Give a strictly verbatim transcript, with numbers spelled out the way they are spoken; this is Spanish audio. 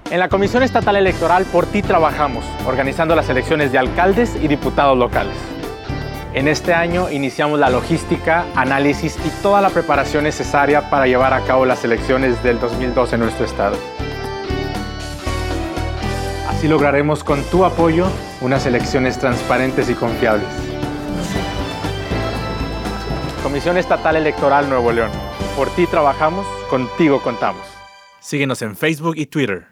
En la Comisión Estatal Electoral, por ti trabajamos, organizando las elecciones de alcaldes y diputados locales. En este año iniciamos la logística, análisis y toda la preparación necesaria para llevar a cabo las elecciones del dos mil dos en nuestro estado. Así lograremos con tu apoyo unas elecciones transparentes y confiables. Comisión Estatal Electoral Nuevo León. Por ti trabajamos, contigo contamos. Síguenos en Facebook y Twitter.